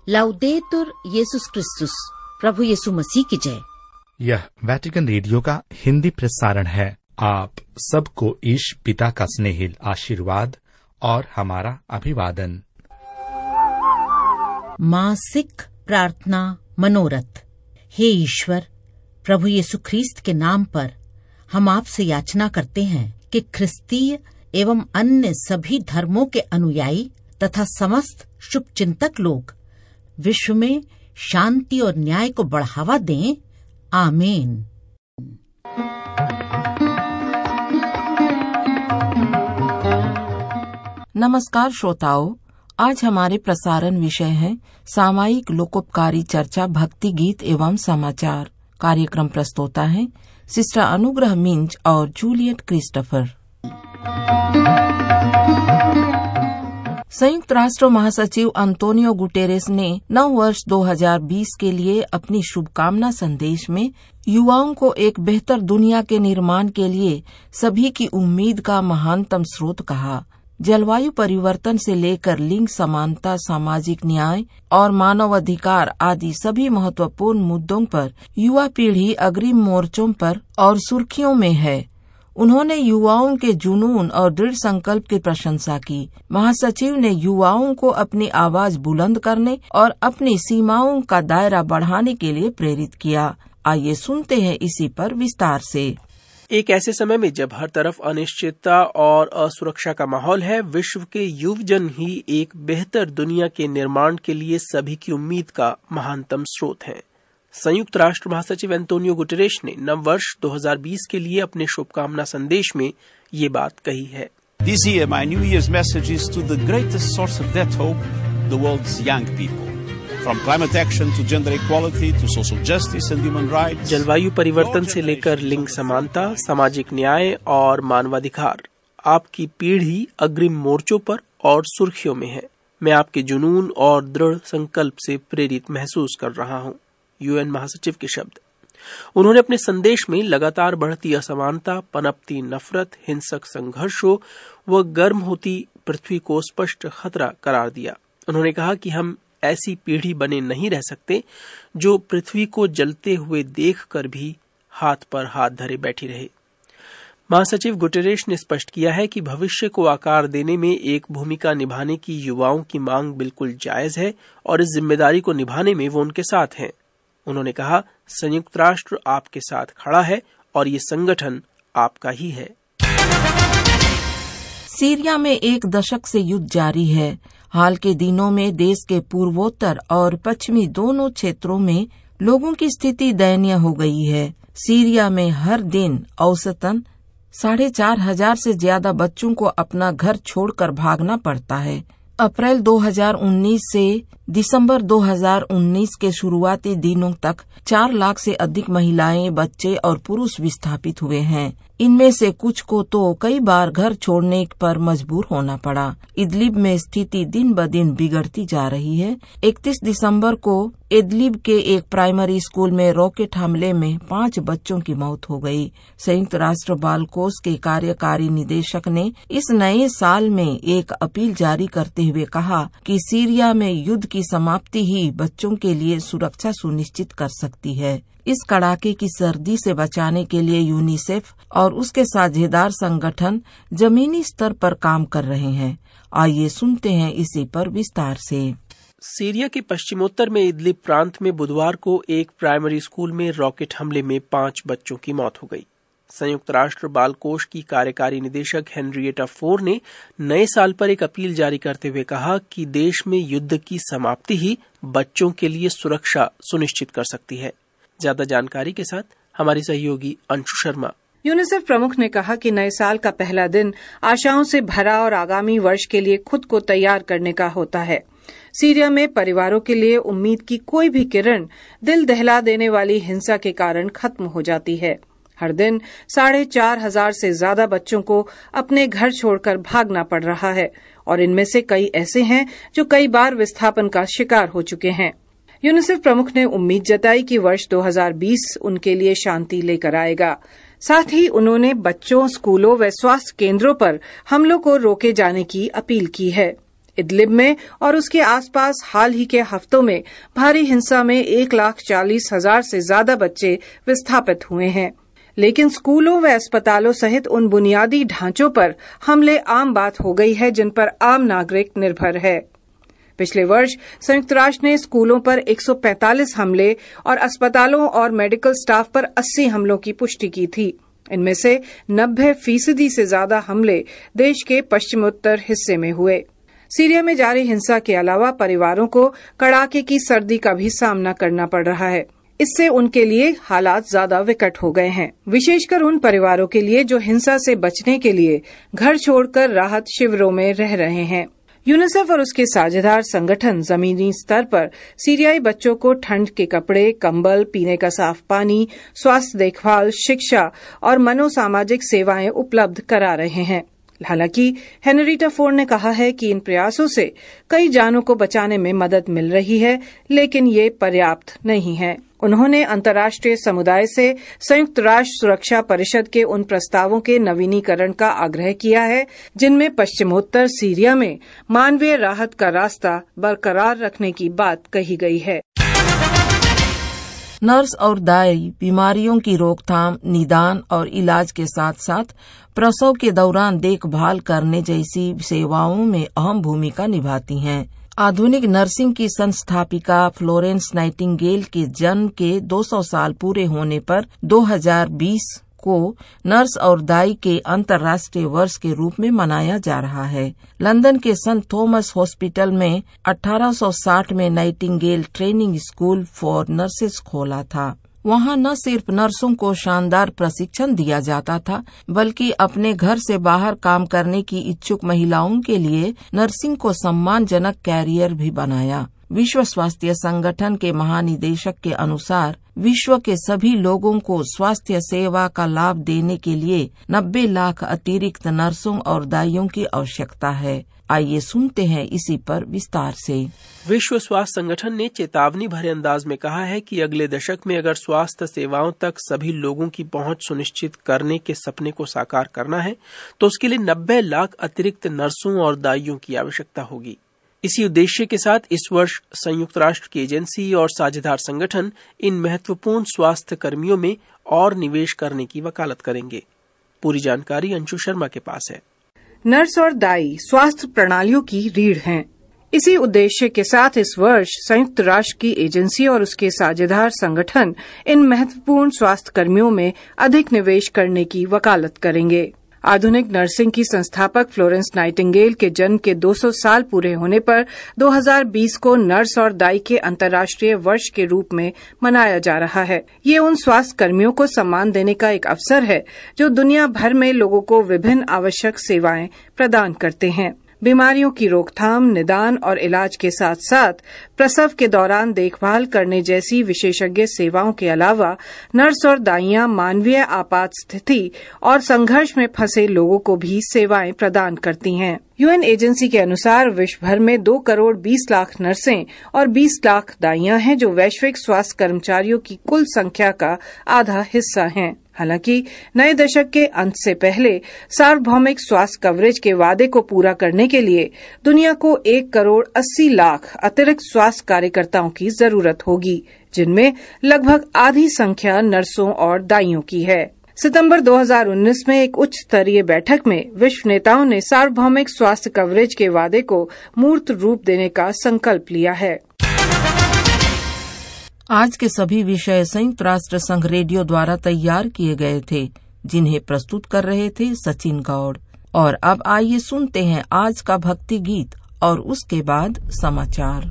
लाउदेतुर येसुस क्रिस्तुस, प्रभु यीशु मसीह की जय। यह वेटिकन रेडियो का हिंदी प्रसारण है। आप सबको ईश पिता का स्नेहिल आशीर्वाद और हमारा अभिवादन। मासिक प्रार्थना मनोरथ। हे ईश्वर, प्रभु यीशु ख्रीस्त के नाम पर हम आपसे याचना करते हैं कि ख्रिस्तीय एवं अन्य सभी धर्मों के अनुयायी तथा समस्त शुभचिंतक लोग विश्व में शांति और न्याय को बढ़ावा दें। आमीन। नमस्कार श्रोताओं, आज हमारे प्रसारण विषय है सामयिक लोकोपकारी चर्चा, भक्ति गीत एवं समाचार। कार्यक्रम प्रस्तोता है सिस्टर अनुग्रह मिंज और जूलियट क्रिस्टोफर। संयुक्त राष्ट्र महासचिव अंतोनियो गुटेरेस ने नव वर्ष 2020 के लिए अपनी शुभकामना संदेश में युवाओं को एक बेहतर दुनिया के निर्माण के लिए सभी की उम्मीद का महानतम स्रोत कहा। जलवायु परिवर्तन से लेकर लिंग समानता, सामाजिक न्याय और मानवाधिकार आदि सभी महत्वपूर्ण मुद्दों पर युवा पीढ़ी अग्रिम मोर्चों पर और सुर्खियों में है। उन्होंने युवाओं के जुनून और दृढ़ संकल्प की प्रशंसा की। महासचिव ने युवाओं को अपनी आवाज बुलंद करने और अपनी सीमाओं का दायरा बढ़ाने के लिए प्रेरित किया। आइए सुनते हैं इसी पर विस्तार से। एक ऐसे समय में जब हर तरफ अनिश्चितता और असुरक्षा का माहौल है, विश्व के युवजन ही एक बेहतर दुनिया के निर्माण के लिए सभी की उम्मीद का महानतम स्रोत हैं। संयुक्त राष्ट्र महासचिव एंटोनियो गुटेरेस ने नव वर्ष 2020 के लिए अपने शुभकामना संदेश में ये बात कही है। This year, my New Year's message is to the greatest source of that hope, the world's young people. From climate action to gender equality to social justice and human rights. जलवायु परिवर्तन से लेकर लिंग समानता, सामाजिक न्याय और मानवाधिकार, आपकी पीढ़ी अग्रिम मोर्चों पर और सुर्खियों में है। मैं आपके जुनून और दृढ़ संकल्प से प्रेरित महसूस कर रहा हूँ। यूएन महासचिव के शब्द। उन्होंने अपने संदेश में लगातार बढ़ती असमानता, पनपती नफरत, हिंसक संघर्षों व गर्म होती पृथ्वी को स्पष्ट खतरा करार दिया। उन्होंने कहा कि हम ऐसी पीढ़ी बने नहीं रह सकते जो पृथ्वी को जलते हुए देखकर भी हाथ पर हाथ धरे बैठी रहे। महासचिव गुटेरेस ने स्पष्ट किया है कि भविष्य को आकार देने में एक भूमिका निभाने की युवाओं की मांग बिल्कुल जायज है और इस जिम्मेदारी को निभाने में वो उनके साथ हैं। उन्होंने कहा, संयुक्त राष्ट्र आपके साथ खड़ा है और ये संगठन आपका ही है। सीरिया में एक दशक से युद्ध जारी है। हाल के दिनों में देश के पूर्वोत्तर और पश्चिमी दोनों क्षेत्रों में लोगों की स्थिति दयनीय हो गई है। सीरिया में हर दिन औसतन 4,500 से ज्यादा बच्चों को अपना घर छोड़कर भागना पड़ता है। अप्रैल 2019 से दिसंबर 2019 के शुरुआती दिनों तक 4 लाख से अधिक महिलाएं, बच्चे और पुरुष विस्थापित हुए हैं। इनमें से कुछ को तो कई बार घर छोड़ने पर मजबूर होना पड़ा। इदलिब में स्थिति दिन ब दिन बिगड़ती जा रही है। 31 दिसंबर को इदलिब के एक प्राइमरी स्कूल में रॉकेट हमले में 5 बच्चों की मौत हो गई। संयुक्त राष्ट्र बाल कोष के कार्यकारी निदेशक ने इस नए साल में एक अपील जारी करते हुए कहा कि सीरिया में युद्ध की समाप्ति ही बच्चों के लिए सुरक्षा सुनिश्चित कर सकती है। इस कड़ाके की सर्दी से बचाने के लिए यूनिसेफ और उसके साझेदार संगठन जमीनी स्तर पर काम कर रहे हैं। आइए सुनते हैं इसी पर विस्तार से। सीरिया के पश्चिमोत्तर में इदलिब प्रांत में बुधवार को एक प्राइमरी स्कूल में रॉकेट हमले में 5 बच्चों की मौत हो गई। संयुक्त राष्ट्र बाल कोष की कार्यकारी निदेशक हेनरिएटा फोर ने नए साल पर एक अपील जारी करते हुए कहा कि देश में युद्ध की समाप्ति ही बच्चों के लिए सुरक्षा सुनिश्चित कर सकती है। ज्यादा जानकारी के साथ हमारी सहयोगी अंशु शर्मा। यूनिसेफ प्रमुख ने कहा कि नए साल का पहला दिन आशाओं से भरा और आगामी वर्ष के लिए खुद को तैयार करने का होता है। सीरिया में परिवारों के लिए उम्मीद की कोई भी किरण दिल दहला देने वाली हिंसा के कारण खत्म हो जाती है। हर दिन 4,500 से ज्यादा बच्चों को अपने घर छोड़कर भागना पड़ रहा है और इनमें से कई ऐसे हैं जो कई बार विस्थापन का शिकार हो चुके हैं। यूनिसेफ प्रमुख ने उम्मीद जताई कि वर्ष 2020 उनके लिए शांति लेकर आएगा। साथ ही उन्होंने बच्चों, स्कूलों व स्वास्थ्य केंद्रों पर हमलों को रोके जाने की अपील की है। इदलिब में और उसके आसपास हाल ही के हफ्तों में भारी हिंसा में 1,40,000 से ज्यादा बच्चे विस्थापित हुए हैं। लेकिन स्कूलों व अस्पतालों सहित उन बुनियादी ढांचों पर हमले आम बात हो गई है जिन पर आम नागरिक निर्भर है। पिछले वर्ष संयुक्त राष्ट्र ने स्कूलों पर 145 हमले और अस्पतालों और मेडिकल स्टाफ पर 80 हमलों की पुष्टि की थी। इनमें से 90% से ज्यादा हमले देश के पश्चिमोत्तर हिस्से में हुए। सीरिया में जारी हिंसा के अलावा परिवारों को कड़ाके की सर्दी का भी सामना करना पड़ रहा है। इससे उनके लिए हालात ज्यादा विकट हो गए हैं, विशेषकर उन परिवारों के लिए जो हिंसा से बचने के लिए घर छोड़कर राहत शिविरों में रह रहे हैं। यूनिसेफ और उसके साझेदार संगठन जमीनी स्तर पर सीरियाई बच्चों को ठंड के कपड़े, कंबल, पीने का साफ पानी, स्वास्थ्य देखभाल, शिक्षा और मनोसामाजिक सेवाएं उपलब्ध करा रहे हैं। हालांकि हेनरिटा फोर्ड ने कहा है कि इन प्रयासों से कई जानों को बचाने में मदद मिल रही है, लेकिन ये पर्याप्त नहीं है। उन्होंने अंतर्राष्ट्रीय समुदाय से संयुक्त राष्ट्र सुरक्षा परिषद के उन प्रस्तावों के नवीनीकरण का आग्रह किया है जिनमें पश्चिमोत्तर सीरिया में मानवीय राहत का रास्ता बरकरार रखने की बात कही गई है। नर्स और दाई बीमारियों की रोकथाम, निदान और इलाज के साथ साथ प्रसव के दौरान देखभाल करने जैसी सेवाओं में अहम भूमिका निभाती हैं। आधुनिक नर्सिंग की संस्थापिका फ्लोरेंस नाइटिंगेल के जन्म के 200 साल पूरे होने पर 2020 को नर्स और दाई के अंतर्राष्ट्रीय वर्ष के रूप में मनाया जा रहा है। लंदन के संत थॉमस हॉस्पिटल में 1860 में Nightingale training school for nurses खोला था। वहाँ न सिर्फ नर्सों को शानदार प्रशिक्षण दिया जाता था, बल्कि अपने घर से बाहर काम करने की इच्छुक महिलाओं के लिए नर्सिंग को सम्मानजनक कैरियर भी बनाया। विश्व स्वास्थ्य संगठन के महानिदेशक के अनुसार विश्व के सभी लोगों को स्वास्थ्य सेवा का लाभ देने के लिए 90 लाख अतिरिक्त नर्सों और दाइयों की आवश्यकता है। आइए सुनते हैं इसी पर विस्तार से। विश्व स्वास्थ्य संगठन ने चेतावनी भरे अंदाज में कहा है कि अगले दशक में अगर स्वास्थ्य सेवाओं तक सभी लोगों की पहुंच सुनिश्चित करने के सपने को साकार करना है तो उसके लिए 90 लाख अतिरिक्त नर्सों और दाइयों की आवश्यकता होगी। इसी उद्देश्य के साथ इस वर्ष संयुक्त राष्ट्र की एजेंसी और साझेदार संगठन इन महत्वपूर्ण स्वास्थ्य कर्मियों में और निवेश करने की वकालत करेंगे। पूरी जानकारी अंशु शर्मा के पास है। नर्स और दाई स्वास्थ्य प्रणालियों की रीढ़ हैं। इसी उद्देश्य के साथ इस वर्ष संयुक्त राष्ट्र की एजेंसी और उसके साझेदार संगठन इन महत्वपूर्ण स्वास्थ्य कर्मियों में अधिक निवेश करने की वकालत करेंगे। आधुनिक नर्सिंग की संस्थापक फ्लोरेंस नाइटिंगेल के जन्म के 200 साल पूरे होने पर 2020 को नर्स और दाई के अंतर्राष्ट्रीय वर्ष के रूप में मनाया जा रहा है। ये उन स्वास्थ्य कर्मियों को सम्मान देने का एक अवसर है जो दुनिया भर में लोगों को विभिन्न आवश्यक सेवाएं प्रदान करते हैं। बीमारियों की रोकथाम, निदान और इलाज के साथ साथ प्रसव के दौरान देखभाल करने जैसी विशेषज्ञ सेवाओं के अलावा नर्स और दाइयां मानवीय आपात स्थिति और संघर्ष में फंसे लोगों को भी सेवाएं प्रदान करती हैं। यूएन एजेंसी के अनुसार विश्व भर में 2 करोड़ 20 लाख नर्सें और 20 लाख दाइयां हैं जो वैश्विक स्वास्थ्य कर्मचारियों की कुल संख्या का आधा हिस्सा हैं। हालांकि नए दशक के अंत से पहले सार्वभौमिक स्वास्थ्य कवरेज के वादे को पूरा करने के लिए दुनिया को 1 करोड़ 80 लाख अतिरिक्त स्वास्थ्य कार्यकर्ताओं की जरूरत होगी, जिनमें लगभग आधी संख्या नर्सों और दाइयों की है। सितंबर 2019 में एक उच्च स्तरीय बैठक में विश्व नेताओं ने सार्वभौमिक स्वास्थ्य कवरेज के वादे को मूर्त रूप देने का संकल्प लिया है। आज के सभी विषय संयुक्त राष्ट्र संघ रेडियो द्वारा तैयार किए गए थे, जिन्हें प्रस्तुत कर रहे थे सचिन गौड़। और अब आइए सुनते हैं आज का भक्ति गीत और उसके बाद समाचार।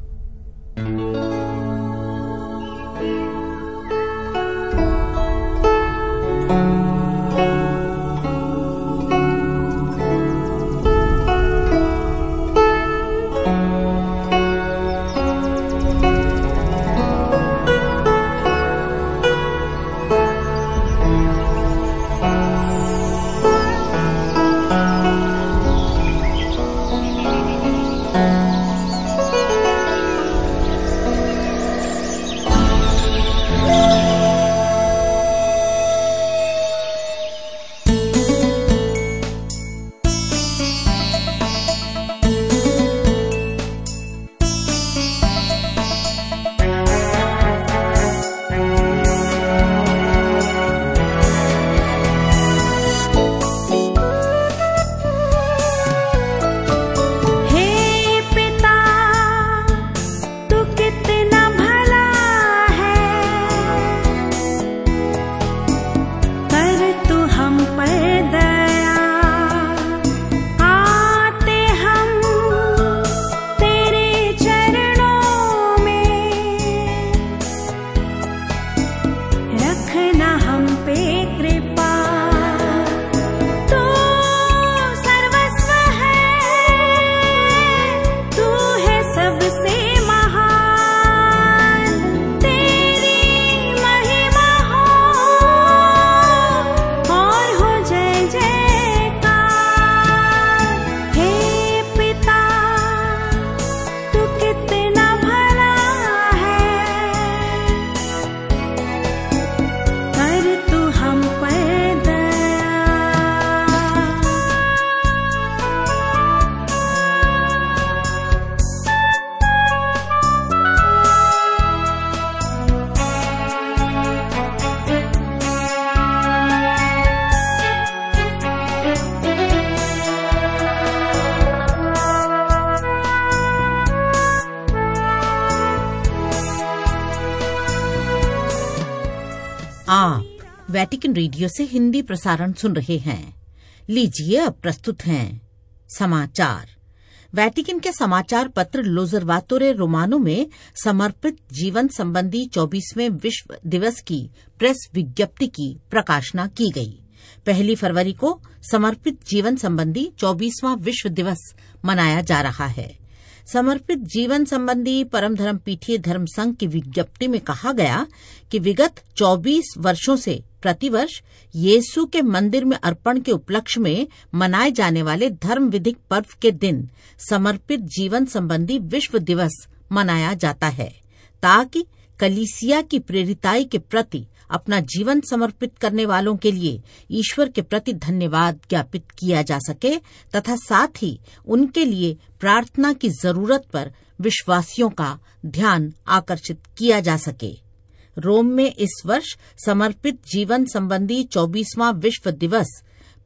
वैटिकन रेडियो से हिंदी प्रसारण सुन रहे हैं। लीजिए अब प्रस्तुत हैं समाचार। वैटिकन के समाचार पत्र लोज़रवातोरे रोमानो में समर्पित जीवन संबंधी 24वें विश्व दिवस की प्रेस विज्ञप्ति की प्रकाशना की गई। 1 फरवरी को समर्पित जीवन संबंधी 24वां विश्व दिवस मनाया जा रहा है। समर्पित जीवन संबंधी परम धर्म पीठीय धर्म संघ की विज्ञप्ति में कहा गया कि विगत 24 वर्षों से प्रतिवर्ष यीशु के मंदिर में अर्पण के उपलक्ष्य में मनाए जाने वाले धर्म विधिक पर्व के दिन समर्पित जीवन संबंधी विश्व दिवस मनाया जाता है, ताकि कलीसिया की प्रेरिताई के प्रति अपना जीवन समर्पित करने वालों के लिए ईश्वर के प्रति धन्यवाद ज्ञापित किया जा सके तथा साथ ही उनके लिए प्रार्थना की जरूरत पर विश्वासियों का ध्यान आकर्षित किया जा सके। रोम में इस वर्ष समर्पित जीवन संबंधी 24वां विश्व दिवस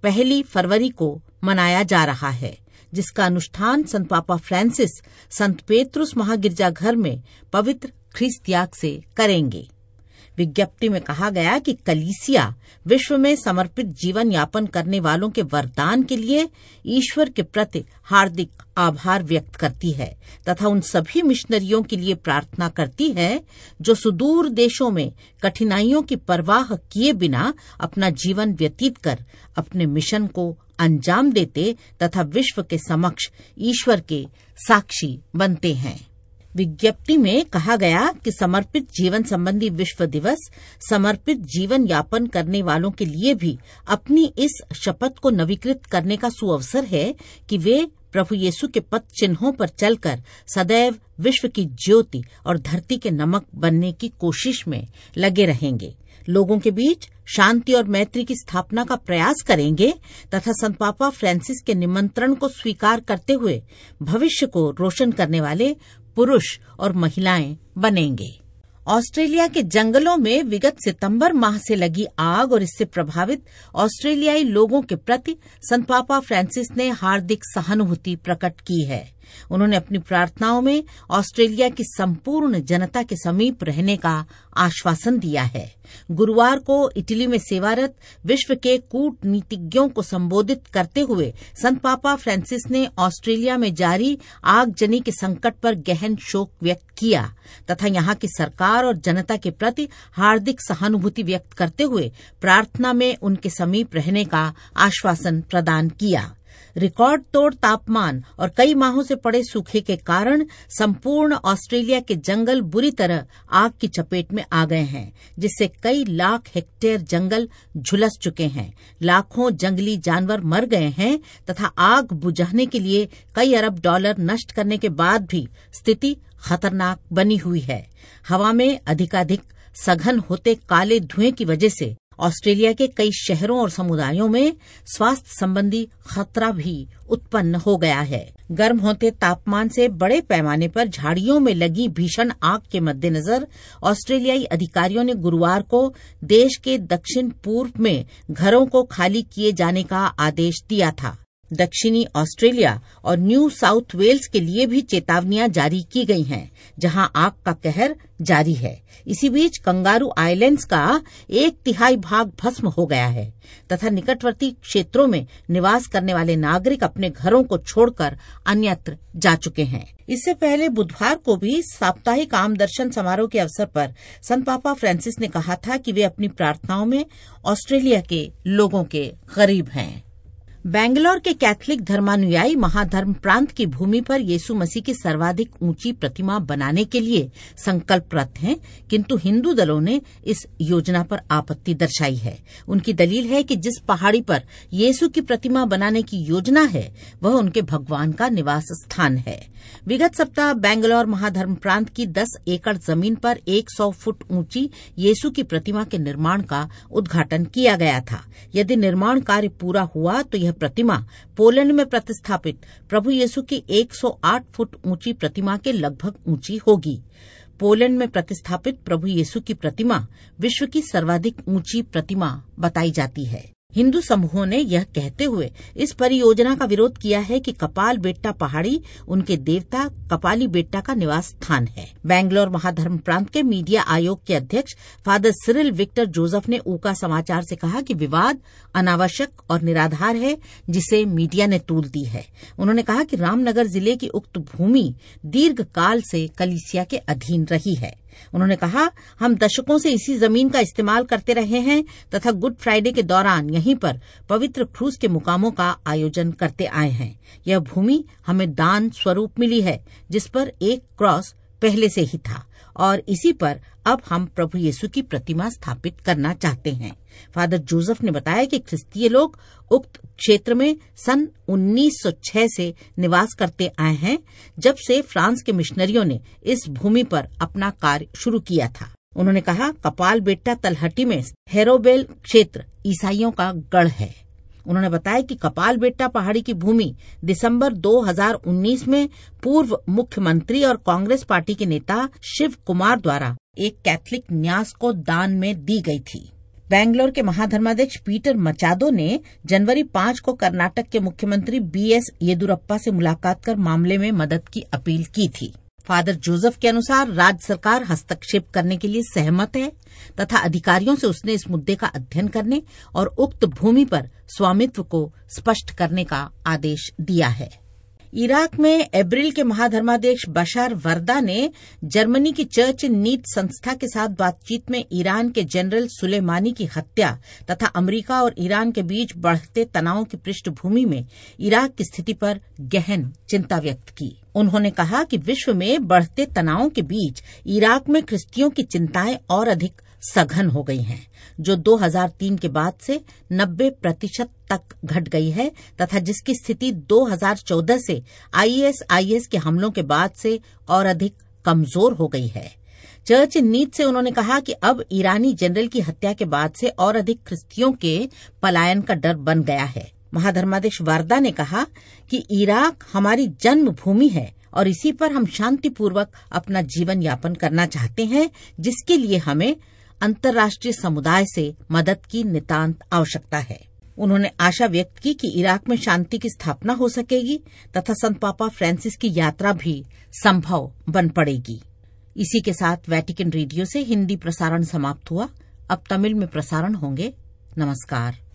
1 फरवरी को मनाया जा रहा है, जिसका अनुष्ठान संत पापा फ्रांसिस संत पेत्रुस महागिरजाघर में पवित्र ख्रीस्त याग से करेंगे। विज्ञप्ति में कहा गया कि कलीसिया विश्व में समर्पित जीवन यापन करने वालों के वरदान के लिए ईश्वर के प्रति हार्दिक आभार व्यक्त करती है तथा उन सभी मिशनरियों के लिए प्रार्थना करती है जो सुदूर देशों में कठिनाइयों की परवाह किए बिना अपना जीवन व्यतीत कर अपने मिशन को अंजाम देते तथा विश्व के समक्ष ईश्वर के साक्षी बनते हैं। विज्ञप्ति में कहा गया कि समर्पित जीवन संबंधी विश्व दिवस समर्पित जीवन यापन करने वालों के लिए भी अपनी इस शपथ को नवीकृत करने का सुअवसर है कि वे प्रभु यीशु के पथ चिन्हों पर चलकर सदैव विश्व की ज्योति और धरती के नमक बनने की कोशिश में लगे रहेंगे, लोगों के बीच शांति और मैत्री की स्थापना का प्रयास करेंगे तथा संत पापा फ्रांसिस के निमंत्रण को स्वीकार करते हुए भविष्य को रोशन करने वाले पुरुष और महिलाएं बनेंगे। ऑस्ट्रेलिया के जंगलों में विगत सितंबर माह से लगी आग और इससे प्रभावित ऑस्ट्रेलियाई लोगों के प्रति संत पापा फ्रांसिस ने हार्दिक सहानुभूति प्रकट की है। उन्होंने अपनी प्रार्थनाओं में ऑस्ट्रेलिया की संपूर्ण जनता के समीप रहने का आश्वासन दिया है। गुरुवार को इटली में सेवारत विश्व के कूटनीतिज्ञों को संबोधित करते हुए संत पापा फ्रांसिस ने ऑस्ट्रेलिया में जारी आगजनी के संकट पर गहन शोक व्यक्त किया तथा यहाँ की सरकार और जनता के प्रति हार्दिक सहानुभूति व्यक्त करते हुए प्रार्थना में उनके समीप रहने का आश्वासन प्रदान किया। रिकॉर्ड तोड़ तापमान और कई माहों से पड़े सूखे के कारण संपूर्ण ऑस्ट्रेलिया के जंगल बुरी तरह आग की चपेट में आ गए हैं, जिससे कई लाख हेक्टेयर जंगल झुलस चुके हैं। लाखों जंगली जानवर मर गए हैं तथा आग बुझाने के लिए कई अरब डॉलर नष्ट करने के बाद भी स्थिति खतरनाक बनी हुई है। हवा में अधिकाधिक सघन होते काले धुएं की वजह से ऑस्ट्रेलिया के कई शहरों और समुदायों में स्वास्थ्य संबंधी खतरा भी उत्पन्न हो गया है। गर्म होते तापमान से बड़े पैमाने पर झाड़ियों में लगी भीषण आग के मद्देनजर ऑस्ट्रेलियाई अधिकारियों ने गुरुवार को देश के दक्षिण पूर्व में घरों को खाली किए जाने का आदेश दिया था। दक्षिणी ऑस्ट्रेलिया और न्यू साउथ वेल्स के लिए भी चेतावनियां जारी की गई हैं, जहां आग का कहर जारी है। इसी बीच कंगारू आइलैंड्स का 1/3 भाग भस्म हो गया है तथा निकटवर्ती क्षेत्रों में निवास करने वाले नागरिक अपने घरों को छोड़कर अन्यत्र जा चुके हैं। इससे पहले बुधवार को भी साप्ताहिक आम दर्शन समारोह के अवसर पर संत पापा फ्रांसिस ने कहा था कि वे अपनी प्रार्थनाओं में ऑस्ट्रेलिया के लोगों के करीब हैं। बेंगलोर के कैथलिक धर्मानुयायी महाधर्म प्रांत की भूमि पर यीशु मसीह की सर्वाधिक ऊंची प्रतिमा बनाने के लिए संकल्परत हैं, किंतु हिंदू दलों ने इस योजना पर आपत्ति दर्शाई है। उनकी दलील है कि जिस पहाड़ी पर यीशु की प्रतिमा बनाने की योजना है वह उनके भगवान का निवास स्थान है। विगत सप्ताह बेंगलोर महाधर्म प्रांत की 10 एकड़ जमीन पर 100 फुट ऊंची यीशु की प्रतिमा के निर्माण का उद्घाटन किया गया था। यदि निर्माण कार्य पूरा हुआ तो यह प्रतिमा पोलैंड में प्रतिस्थापित प्रभु यीशु की 108 फुट ऊंची प्रतिमा के लगभग ऊंची होगी। पोलैंड में प्रतिस्थापित प्रभु यीशु की प्रतिमा विश्व की सर्वाधिक ऊंची प्रतिमा बताई जाती है। हिंदू समूहों ने यह कहते हुए इस परियोजना का विरोध किया है कि कपाल बेट्टा पहाड़ी उनके देवता कपाली बेट्टा का निवास स्थान है। बेंगलोर महाधर्म प्रांत के मीडिया आयोग के अध्यक्ष फादर सिरिल विक्टर जोसेफ ने ऊका समाचार से कहा कि विवाद अनावश्यक और निराधार है, जिसे मीडिया ने तूल दी है। उन्होंने कहा कि रामनगर जिले की उक्त भूमि दीर्घ काल से कलीसिया के अधीन रही है। उन्होंने कहा, हम दशकों से इसी जमीन का इस्तेमाल करते रहे हैं तथा गुड फ्राइडे के दौरान यहीं पर पवित्र क्रूस के मुकामों का आयोजन करते आए हैं। यह भूमि हमें दान स्वरूप मिली है, जिस पर एक क्रॉस पहले से ही था और इसी पर अब हम प्रभु यीशु की प्रतिमा स्थापित करना चाहते हैं। फादर जोसेफ ने बताया कि ख्रिस्तीय लोग उक्त क्षेत्र में सन 1906 से निवास करते आए हैं, जब से फ्रांस के मिशनरियों ने इस भूमि पर अपना कार्य शुरू किया था। उन्होंने कहा, कपाल बेट्टा तलहटी में हेरोबेल क्षेत्र ईसाइयों का गढ़ है। उन्होंने बताया कि कपाल बेट्टा पहाड़ी की भूमि दिसंबर 2019 में पूर्व मुख्यमंत्री और कांग्रेस पार्टी के नेता शिव कुमार द्वारा एक कैथलिक न्यास को दान में दी गई थी। बेंगलोर के महाधर्माध्यक्ष पीटर मचादो ने जनवरी 5 को कर्नाटक के मुख्यमंत्री BS येदुरप्पा से मुलाकात कर मामले में मदद की अपील की थी। फादर जोसेफ के अनुसार राज्य सरकार हस्तक्षेप करने के लिए सहमत है तथा अधिकारियों से उसने इस मुद्दे का अध्ययन करने और उक्त भूमि पर स्वामित्व को स्पष्ट करने का आदेश दिया है। इराक में एब्रिल के महाधर्माध्यक्ष बशार वर्दा ने जर्मनी की चर्च नीट संस्था के साथ बातचीत में ईरान के जनरल सुलेमानी की हत्या तथा अमेरिका और ईरान के बीच बढ़ते तनाव की पृष्ठभूमि में इराक की स्थिति पर गहन चिंता व्यक्त की। उन्होंने कहा कि विश्व में बढ़ते तनावों के बीच इराक में ख्रिस्तियों की चिंताएं और अधिक सघन हो गई हैं, जो 2003 के बाद से 90% तक घट गई है तथा जिसकी स्थिति 2014 से ISIS के हमलों के बाद से और अधिक कमजोर हो गई है। चर्च नीट से उन्होंने कहा कि अब ईरानी जनरल की हत्या के बाद से और अधिक ख्रिस्तियों के पलायन का डर बन गया है। महाधर्माध्यक्ष वार्दा ने कहा कि इराक हमारी जन्मभूमि है और इसी पर हम शांतिपूर्वक अपना जीवन यापन करना चाहते हैं, जिसके लिए हमें अंतर्राष्ट्रीय समुदाय से मदद की नितांत आवश्यकता है। उन्होंने आशा व्यक्त की कि इराक में शांति की स्थापना हो सकेगी तथा संत पापा फ्रांसिस की यात्रा भी संभव बन पड़ेगी। इसी के साथ वैटिकन रेडियो से हिंदी प्रसारण समाप्त हुआ। अब तमिल में प्रसारण होंगे। नमस्कार।